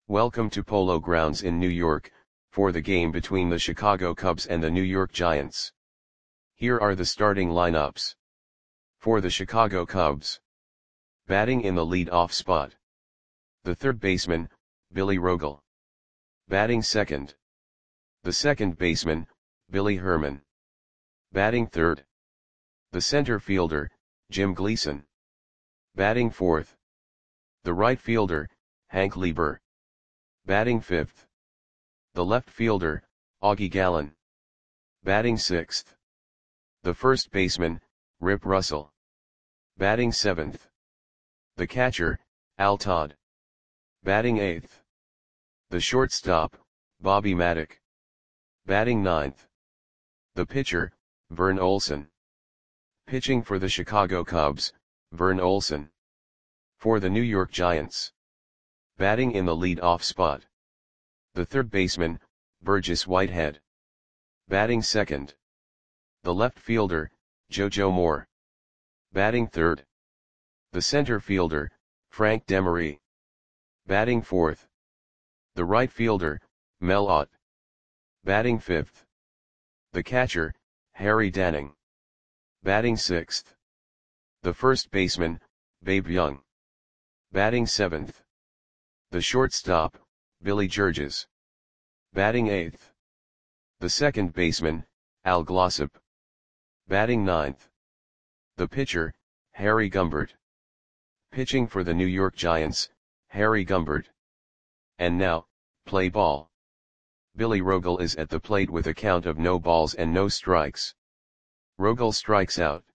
Welcome to Polo Grounds in New York, for the game between the Chicago Cubs and the New York Giants. Here are the starting lineups. For the Chicago Cubs. Batting in the lead-off spot. The third baseman, Billy Rogel. Batting second. The second baseman, Billy Herman. Batting third. The center fielder, Jim Gleason. Batting fourth. The right fielder, Hank Lieber. Batting fifth. The left fielder, Augie Gallen. Batting sixth. The first baseman, Rip Russell. Batting seventh. The catcher, Al Todd. Batting eighth. The shortstop, Bobby Maddock. Batting ninth. The pitcher, Vern Olson. Pitching for the Chicago Cubs, Vern Olson. For the New York Giants. Batting in the lead-off spot. The third baseman, Burgess Whitehead. Batting second. The left fielder, JoJo Moore. Batting third. The center fielder, Frank Demery. Batting fourth. The right fielder, Mel Ott. Batting fifth. The catcher, Harry Danning. Batting sixth. The first baseman, Babe Young. Batting seventh. The shortstop, Billy Georges. Batting eighth. The second baseman, Al Glossop. Batting ninth. The pitcher, Harry Gumbert. Pitching for the New York Giants, Harry Gumbert. And now, play ball. Billy Rogel is at the plate with a count of no balls and no strikes. Rogel strikes out.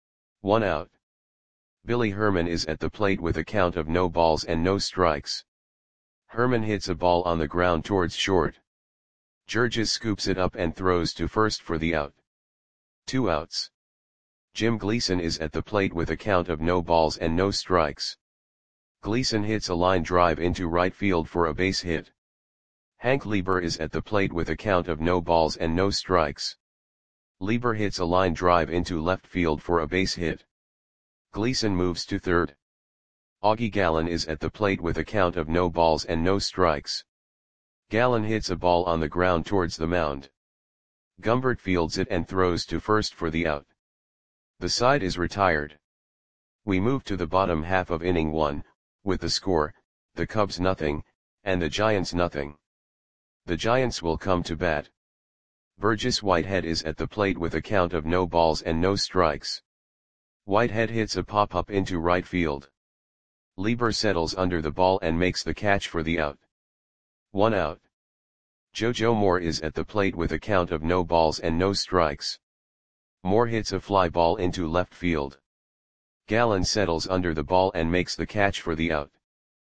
1 out. Billy Herman is at the plate with a count of no balls and no strikes. Herman hits a ball on the ground towards short. Georges scoops it up and throws to first for the out. 2 outs. Jim Gleason is at the plate with a count of no balls and no strikes. Gleason hits a line drive into right field for a base hit. Hank Lieber is at the plate with a count of no balls and no strikes. Lieber hits a line drive into left field for a base hit. Gleason moves to third. Augie Gallen is at the plate with a count of no balls and no strikes. Gallen hits a ball on the ground towards the mound. Gumbert fields it and throws to first for the out. The side is retired. We move to the bottom half of inning 1, with the score, the Cubs nothing, and the Giants nothing. The Giants will come to bat. Burgess Whitehead is at the plate with a count of no balls and no strikes. Whitehead hits a pop-up into right field. Lieber settles under the ball and makes the catch for the out. 1 out. JoJo Moore is at the plate with a count of no balls and no strikes. Moore hits a fly ball into left field. Gallen settles under the ball and makes the catch for the out.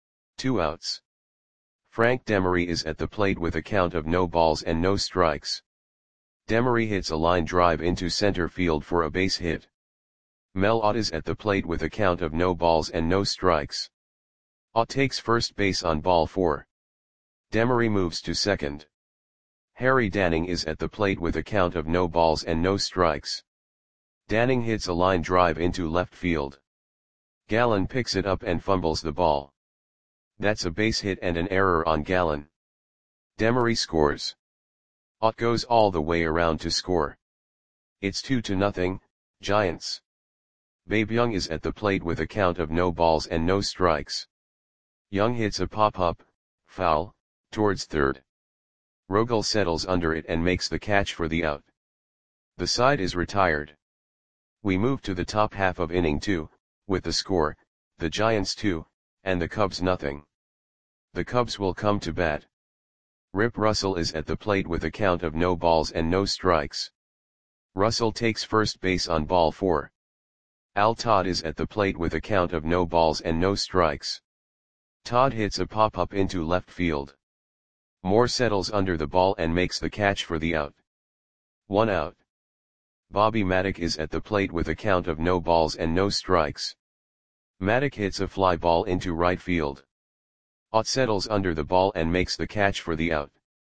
2 outs. Frank Demery is at the plate with a count of no balls and no strikes. Demery hits a line drive into center field for a base hit. Mel Ott is at the plate with a count of no balls and no strikes. Ott takes first base on ball 4. Demery moves to second. Harry Danning is at the plate with a count of no balls and no strikes. Danning hits a line drive into left field. Gallen picks it up and fumbles the ball. That's a base hit and an error on Gallen. Demery scores. Ott goes all the way around to score. It's 2-0, Giants. Babe Young is at the plate with a count of no balls and no strikes. Young hits a pop-up, foul, towards third. Rogel settles under it and makes the catch for the out. The side is retired. We move to the top half of inning 2, with the score, the Giants 2, and the Cubs nothing. The Cubs will come to bat. Rip Russell is at the plate with a count of no balls and no strikes. Russell takes first base on ball 4. Al Todd is at the plate with a count of no balls and no strikes. Todd hits a pop-up into left field. Moore settles under the ball and makes the catch for the out. 1 out. Bobby Maddock is at the plate with a count of no balls and no strikes. Maddock hits a fly ball into right field. Ott settles under the ball and makes the catch for the out.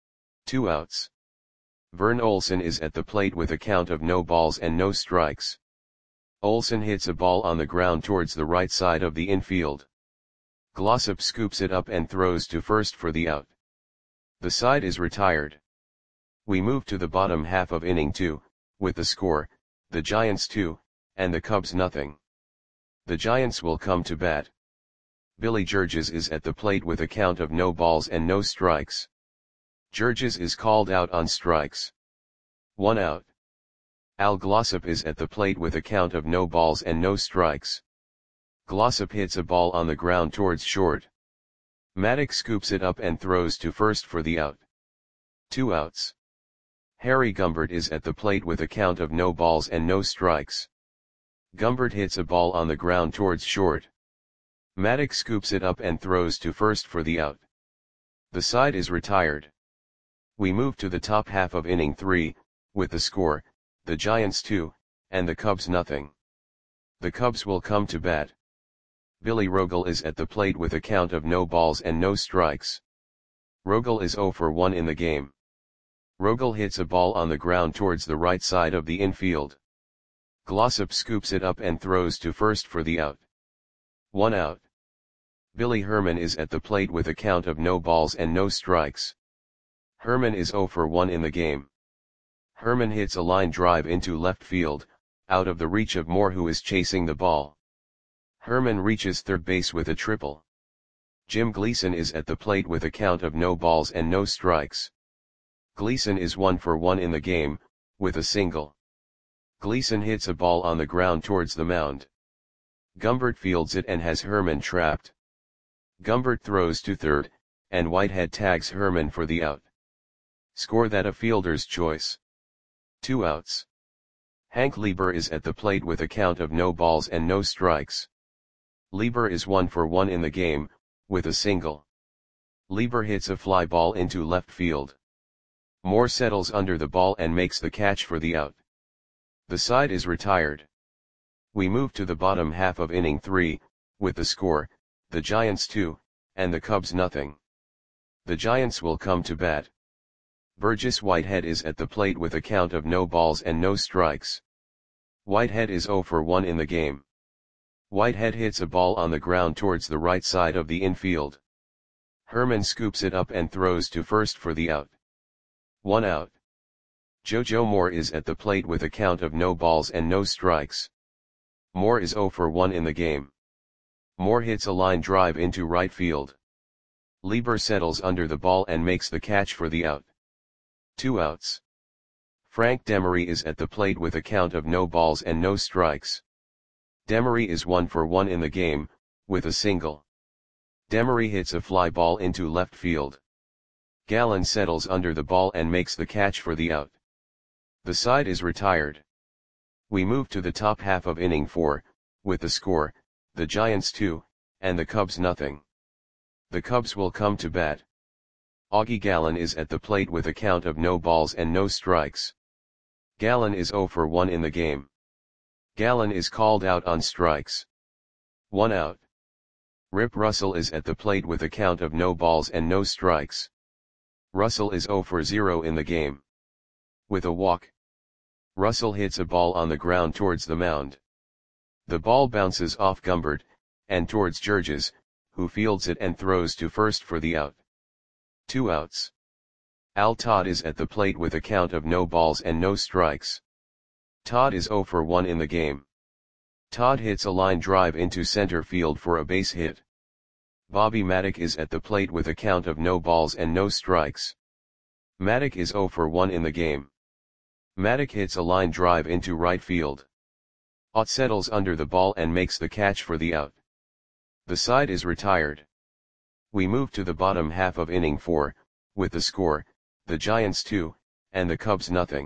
2 outs. Vern Olson is at the plate with a count of no balls and no strikes. Olson hits a ball on the ground towards the right side of the infield. Glossop scoops it up and throws to first for the out. The side is retired. We move to the bottom half of inning 2, with the score, the Giants 2, and the Cubs nothing. The Giants will come to bat. Billy Georges is at the plate with a count of no balls and no strikes. Georges is called out on strikes. 1 out. Al Glossop is at the plate with a count of no balls and no strikes. Glossop hits a ball on the ground towards short. Maddox scoops it up and throws to first for the out. 2 outs. Harry Gumbert is at the plate with a count of no balls and no strikes. Gumbert hits a ball on the ground towards short. Maddox scoops it up and throws to first for the out. The side is retired. We move to the top half of inning 3, with the score, the Giants 2, and the Cubs nothing. The Cubs will come to bat. Billy Rogel is at the plate with a count of no balls and no strikes. Rogel is 0 for 1 in the game. Rogel hits a ball on the ground towards the right side of the infield. Glossop scoops it up and throws to first for the out. 1 out. Billy Herman is at the plate with a count of no balls and no strikes. Herman is 0 for 1 in the game. Herman hits a line drive into left field, out of the reach of Moore, who is chasing the ball. Herman reaches third base with a triple. Jim Gleason is at the plate with a count of no balls and no strikes. Gleason is 1 for 1 in the game, with a single. Gleason hits a ball on the ground towards the mound. Gumbert fields it and has Herman trapped. Gumbert throws to third, and Whitehead tags Herman for the out. Score that a fielder's choice. 2 outs. Hank Lieber is at the plate with a count of no balls and no strikes. Lieber is 1 for 1 in the game, with a single. Lieber hits a fly ball into left field. Moore settles under the ball and makes the catch for the out. The side is retired. We move to the bottom half of inning 3, with the score, the Giants 2, and the Cubs nothing. The Giants will come to bat. Burgess Whitehead is at the plate with a count of no balls and no strikes. Whitehead is 0 for 1 in the game. Whitehead hits a ball on the ground towards the right side of the infield. Herman scoops it up and throws to first for the out. 1 out. JoJo Moore is at the plate with a count of no balls and no strikes. Moore is 0 for 1 in the game. Moore hits a line drive into right field. Lieber settles under the ball and makes the catch for the out. 2 outs. Frank Demery is at the plate with a count of no balls and no strikes. Demery is 1 for 1 in the game, with a single. Demery hits a fly ball into left field. Gallen settles under the ball and makes the catch for the out. The side is retired. We move to the top half of inning 4, with the score, the Giants 2, and the Cubs nothing. The Cubs will come to bat. Augie Gallen is at the plate with a count of no balls and no strikes. Gallen is 0 for 1 in the game. Gallen is called out on strikes. 1 out. Rip Russell is at the plate with a count of no balls and no strikes. Russell is 0 for 0 in the game. With a walk. Russell hits a ball on the ground towards the mound. The ball bounces off Gumbert, and towards Georges, who fields it and throws to first for the out. 2 outs. Al Todd is at the plate with a count of no balls and no strikes. Todd is 0 for 1 in the game. Todd hits a line drive into center field for a base hit. Bobby Maddock is at the plate with a count of no balls and no strikes. Maddock is 0 for 1 in the game. Maddock hits a line drive into right field. Ott settles under the ball and makes the catch for the out. The side is retired. We move to the bottom half of inning 4, with the score, the Giants 2, and the Cubs nothing.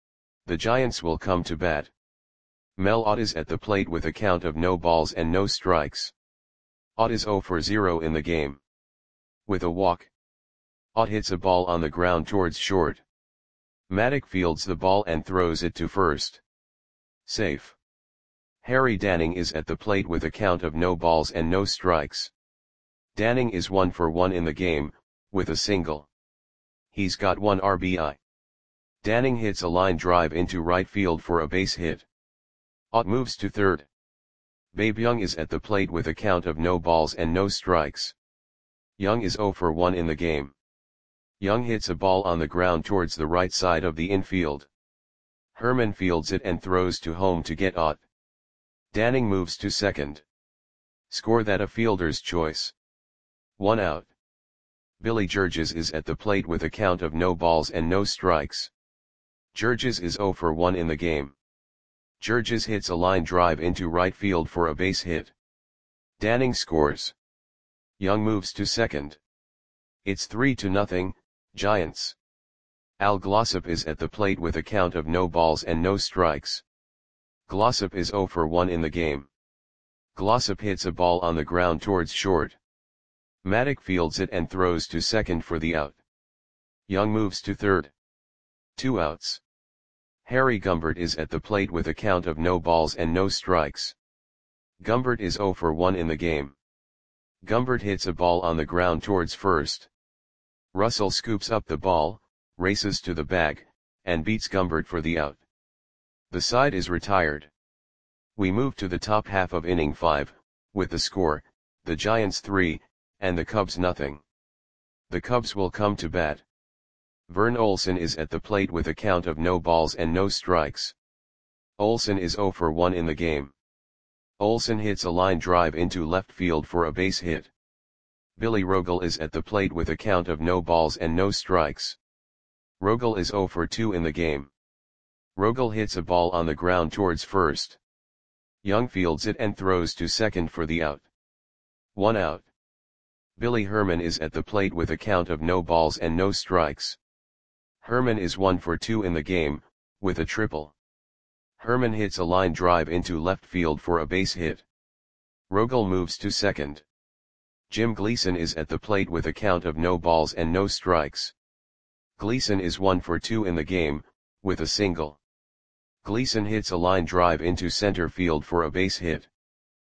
The Giants will come to bat. Mel Ott is at the plate with a count of no balls and no strikes. Ott is 0 for 0 in the game. With a walk. Ott hits a ball on the ground towards short. Maddock fields the ball and throws it to first. Safe. Harry Danning is at the plate with a count of no balls and no strikes. Danning is 1 for 1 in the game, with a single. He's got 1 RBI. Danning hits a line drive into right field for a base hit. Ott moves to third. Babe Young is at the plate with a count of no balls and no strikes. Young is 0 for 1 in the game. Young hits a ball on the ground towards the right side of the infield. Herman fields it and throws to home to get out. Danning moves to second. Score that a fielder's choice. 1 out. Billy Georges is at the plate with a count of no balls and no strikes. Georges is 0 for 1 in the game. Georges hits a line drive into right field for a base hit. Danning scores. Young moves to second. It's 3-0, Giants. Al Glossop is at the plate with a count of no balls and no strikes. Glossop is 0 for 1 in the game. Glossop hits a ball on the ground towards short. Maddock fields it and throws to second for the out. Young moves to third. 2 outs. Harry Gumbert is at the plate with a count of no balls and no strikes. Gumbert is 0 for 1 in the game. Gumbert hits a ball on the ground towards first. Russell scoops up the ball, races to the bag, and beats Gumbert for the out. The side is retired. We move to the top half of inning 5, with the score, the Giants 3, and the Cubs 0. The Cubs will come to bat. Vern Olson is at the plate with a count of no balls and no strikes. Olson is 0 for 1 in the game. Olson hits a line drive into left field for a base hit. Billy Rogel is at the plate with a count of no balls and no strikes. Rogel is 0 for 2 in the game. Rogel hits a ball on the ground towards first. Young fields it and throws to second for the out. 1 out. Billy Herman is at the plate with a count of no balls and no strikes. Herman is 1 for 2 in the game, with a triple. Herman hits a line drive into left field for a base hit. Rogel moves to second. Jim Gleason is at the plate with a count of no balls and no strikes. Gleason is 1 for 2 in the game, with a single. Gleason hits a line drive into center field for a base hit.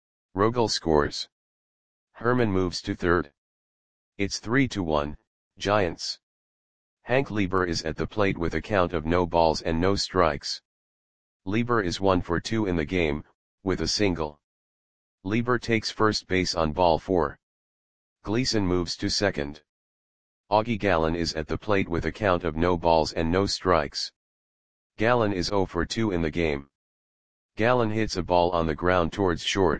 Rogel scores. Herman moves to third. It's 3-1, Giants. Hank Lieber is at the plate with a count of no balls and no strikes. Lieber is 1 for 2 in the game, with a single. Lieber takes first base on ball 4. Gleason moves to second. Augie Gallen is at the plate with a count of no balls and no strikes. Gallen is 0 for 2 in the game. Gallen hits a ball on the ground towards short.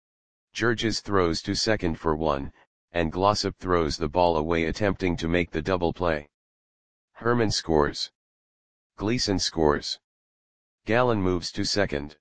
Georges throws to second for 1, and Glossop throws the ball away attempting to make the double play. Herman scores. Gleason scores. Gallen moves to second.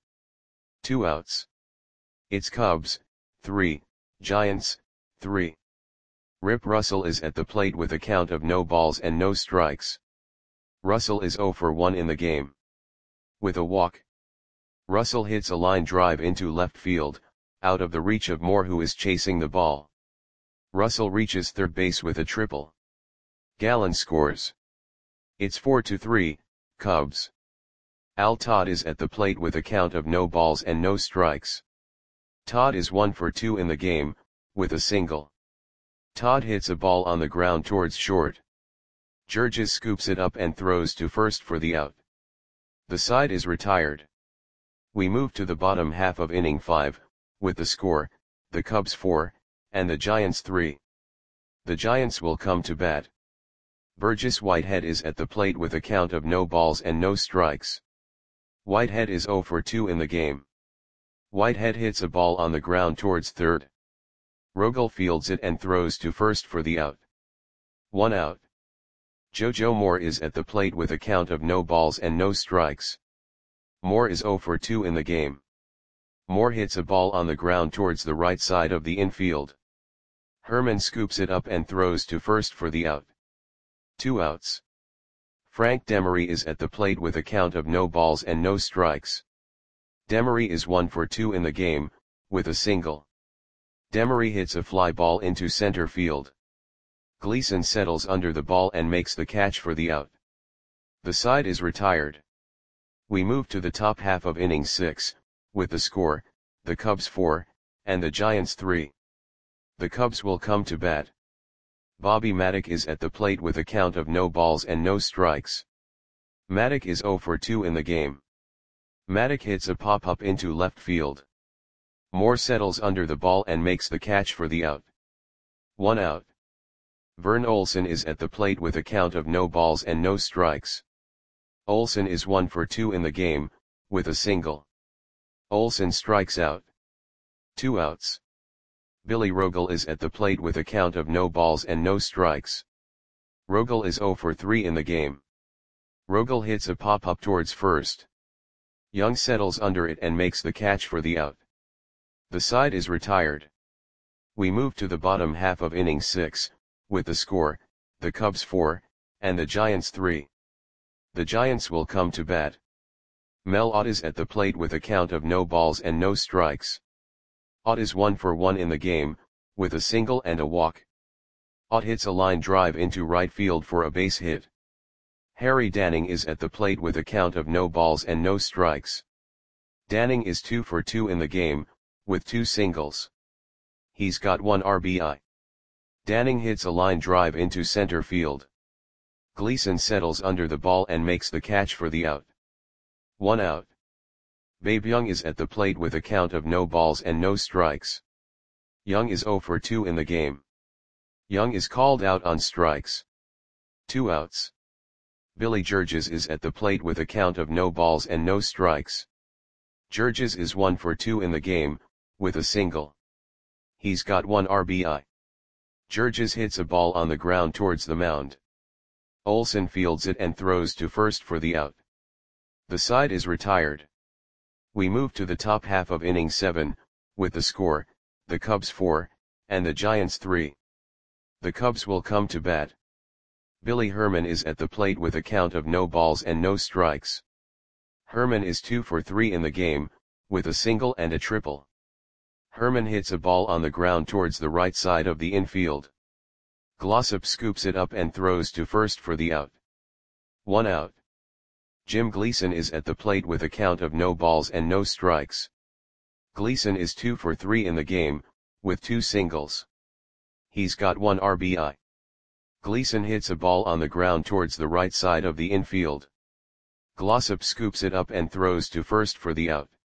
2 outs. It's Cubs, 3, Giants, 3. Rip Russell is at the plate with a count of no balls and no strikes. Russell is 0 for 1 in the game. With a walk. Russell hits a line drive into left field, out of the reach of Moore who is chasing the ball. Russell reaches third base with a triple. Gallen scores. It's 4-3, Cubs. Al Todd is at the plate with a count of no balls and no strikes. Todd is 1 for 2 in the game, with a single. Todd hits a ball on the ground towards short. Georges scoops it up and throws to first for the out. The side is retired. We move to the bottom half of inning 5, with the score, the Cubs 4, and the Giants 3. The Giants will come to bat. Burgess Whitehead is at the plate with a count of no balls and no strikes. Whitehead is 0 for 2 in the game. Whitehead hits a ball on the ground towards third. Rogel fields it and throws to first for the out. 1 out. JoJo Moore is at the plate with a count of no balls and no strikes. Moore is 0 for 2 in the game. Moore hits a ball on the ground towards the right side of the infield. Herman scoops it up and throws to first for the out. 2 outs. Frank Demery is at the plate with a count of no balls and no strikes. Demery is 1 for 2 in the game, with a single. Demery hits a fly ball into center field. Gleason settles under the ball and makes the catch for the out. The side is retired. We move to the top half of inning 6, with the score, the Cubs 4, and the Giants 3. The Cubs will come to bat. Bobby Maddock is at the plate with a count of no balls and no strikes. Maddock is 0 for 2 in the game. Maddock hits a pop-up into left field. Moore settles under the ball and makes the catch for the out. 1 out. Vern Olsen is at the plate with a count of no balls and no strikes. Olsen is 1 for 2 in the game, with a single. Olsen strikes out. 2 outs. Billy Rogel is at the plate with a count of no balls and no strikes. Rogel is 0 for 3 in the game. Rogel hits a pop-up towards first. Young settles under it and makes the catch for the out. The side is retired. We move to the bottom half of inning 6, with the score, the Cubs 4, and the Giants 3. The Giants will come to bat. Mel Ott is at the plate with a count of no balls and no strikes. Ott is 1 for 1 in the game, with a single and a walk. Ott hits a line drive into right field for a base hit. Harry Danning is at the plate with a count of no balls and no strikes. Danning is 2 for 2 in the game, with 2 singles. He's got 1 RBI. Danning hits a line drive into center field. Gleason settles under the ball and makes the catch for the out. 1 out. Babe Young is at the plate with a count of no balls and no strikes. Young is 0 for 2 in the game. Young is called out on strikes. 2 outs. Billy Georges is at the plate with a count of no balls and no strikes. Georges is 1 for 2 in the game, with a single. He's got 1 RBI. Georges hits a ball on the ground towards the mound. Olsen fields it and throws to first for the out. The side is retired. We move to the top half of inning 7, with the score, the Cubs 4, and the Giants 3. The Cubs will come to bat. Billy Herman is at the plate with a count of no balls and no strikes. Herman is 2 for 3 in the game, with a single and a triple. Herman hits a ball on the ground towards the right side of the infield. Glossop scoops it up and throws to first for the out. 1 out. Jim Gleason is at the plate with a count of no balls and no strikes. Gleason is 2 for 3 in the game, with 2 singles. He's got 1 RBI. Gleason hits a ball on the ground towards the right side of the infield. Glossop scoops it up and throws to first for the out.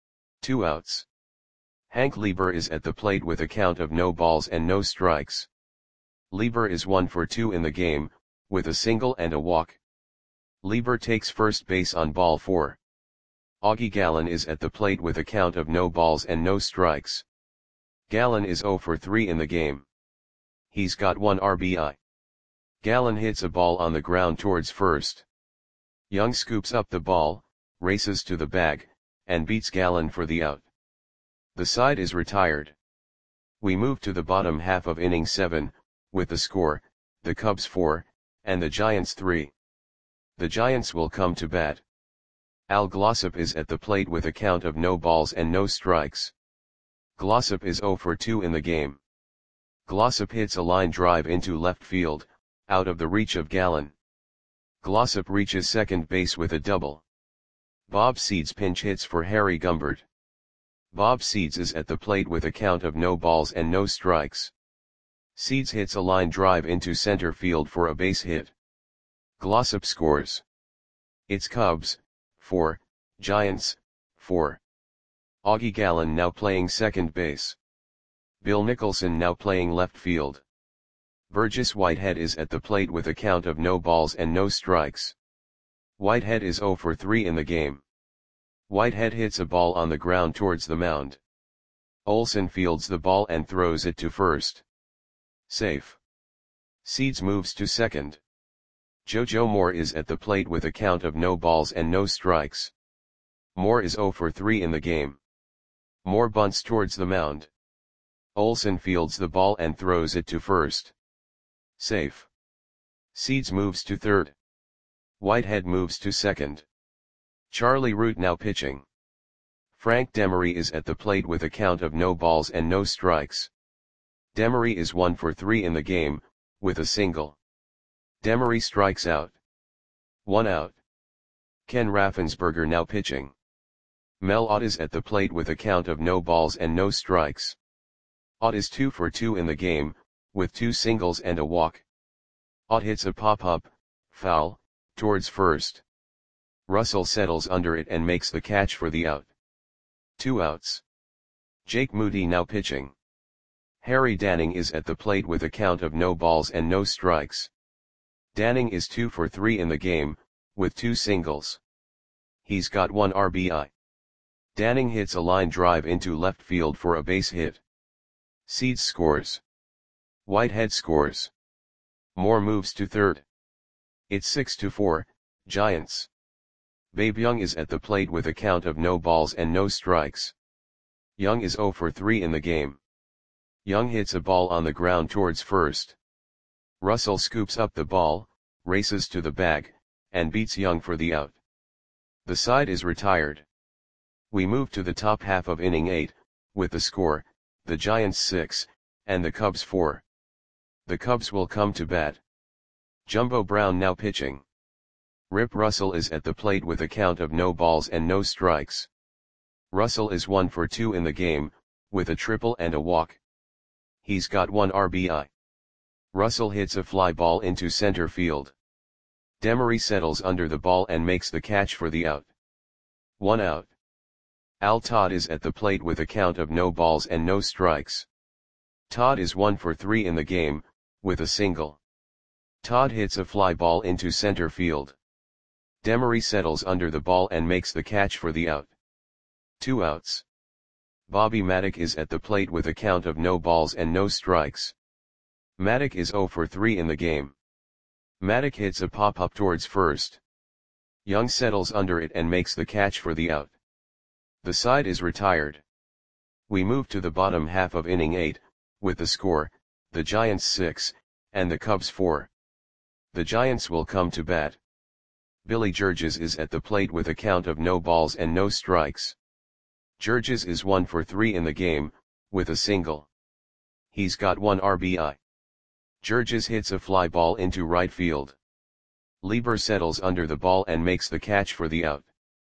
2 outs. Hank Lieber is at the plate with a count of no balls and no strikes. Lieber is 1 for 2 in the game, with a single and a walk. Lieber takes first base on ball 4. Augie Gallen is at the plate with a count of no balls and no strikes. Gallen is 0 for 3 in the game. He's got 1 RBI. Gallen hits a ball on the ground towards first. Young scoops up the ball, races to the bag, and beats Gallen for the out. The side is retired. We move to the bottom half of inning 7, with the score, the Cubs 4, and the Giants 3. The Giants will come to bat. Al Glossop is at the plate with a count of no balls and no strikes. Glossop is 0 for 2 in the game. Glossop hits a line drive into left field, out of the reach of Gallen. Glossop reaches second base with a double. Bob Seeds pinch hits for Harry Gumbert. Bob Seeds is at the plate with a count of no balls and no strikes. Seeds hits a line drive into center field for a base hit. Glossop scores. It's Cubs, 4, Giants, 4. Augie Gallen now playing second base. Bill Nicholson now playing left field. Burgess Whitehead is at the plate with a count of no balls and no strikes. Whitehead is 0 for 3 in the game. Whitehead hits a ball on the ground towards the mound. Olsen fields the ball and throws it to first. Safe. Seeds moves to second. JoJo Moore is at the plate with a count of no balls and no strikes. Moore is 0 for 3 in the game. Moore bunts towards the mound. Olsen fields the ball and throws it to first. Safe. Seeds moves to third. Whitehead moves to second. Charlie Root now pitching. Frank Demery is at the plate with a count of no balls and no strikes. Demery is 1 for 3 in the game, with a single. Demery strikes out. 1 out. Ken Raffensperger now pitching. Mel Ott is at the plate with a count of no balls and no strikes. Ott is 2 for 2 in the game, with 2 singles and a walk. Ott hits a pop-up, foul, towards first. Russell settles under it and makes the catch for the out. 2 outs. Jake Moody now pitching. Harry Danning is at the plate with a count of no balls and no strikes. Danning is 2 for 3 in the game, with 2 singles. He's got 1 RBI. Danning hits a line drive into left field for a base hit. Seeds scores. Whitehead scores. Moore moves to third. It's 6-4, Giants. Babe Young is at the plate with a count of no balls and no strikes. Young is 0 for 3 in the game. Young hits a ball on the ground towards first. Russell scoops up the ball, races to the bag, and beats Young for the out. The side is retired. We move to the top half of inning 8, with the score, the Giants 6, and the Cubs 4. The Cubs will come to bat. Jumbo Brown now pitching. Rip Russell is at the plate with a count of no balls and no strikes. Russell is 1 for 2 in the game, with a triple and a walk. He's got 1 RBI. Russell hits a fly ball into center field. Demery settles under the ball and makes the catch for the out. 1 out. Al Todd is at the plate with a count of no balls and no strikes. Todd is 1 for 3 in the game, with a single. Todd hits a fly ball into center field. Demery settles under the ball and makes the catch for the out. 2 outs. Bobby Maddock is at the plate with a count of no balls and no strikes. Maddock is 0 for 3 in the game. Maddock hits a pop-up towards first. Young settles under it and makes the catch for the out. The side is retired. We move to the bottom half of inning 8, with the score, the Giants 6, and the Cubs 4. The Giants will come to bat. Billy Georges is at the plate with a count of no balls and no strikes. Georges is 1 for 3 in the game, with a single. He's got 1 RBI. Georges hits a fly ball into right field. Lieber settles under the ball and makes the catch for the out.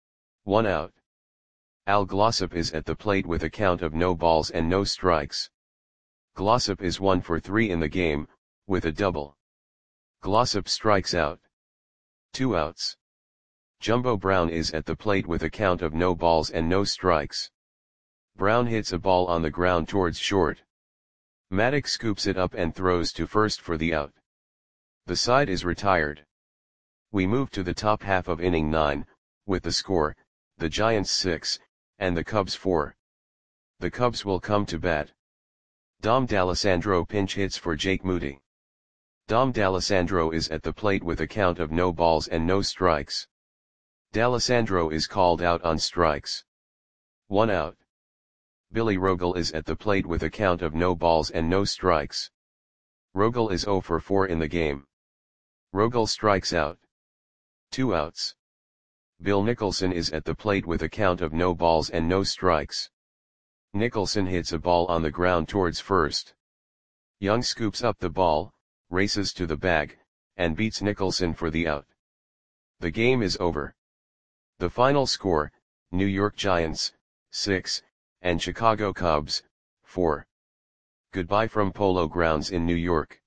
1 out. Al Glossop is at the plate with a count of no balls and no strikes. Glossop is 1 for 3 in the game, with a double. Glossop strikes out. 2 outs. Jumbo Brown is at the plate with a count of no balls and no strikes. Brown hits a ball on the ground towards short. Maddock scoops it up and throws to first for the out. The side is retired. We move to the top half of inning 9, with the score, the Giants 6, and the Cubs 4. The Cubs will come to bat. Dom D'Alessandro pinch hits for Jake Moody. Dom D'Alessandro is at the plate with a count of no balls and no strikes. D'Alessandro is called out on strikes. 1 out. Billy Rogel is at the plate with a count of no balls and no strikes. Rogel is 0 for 4 in the game. Rogel strikes out. 2 outs. Bill Nicholson is at the plate with a count of no balls and no strikes. Nicholson hits a ball on the ground towards first. Young scoops up the ball, races to the bag, and beats Nicholson for the out. The game is over. The final score, New York Giants, 6, and Chicago Cubs, 4. Goodbye from Polo Grounds in New York.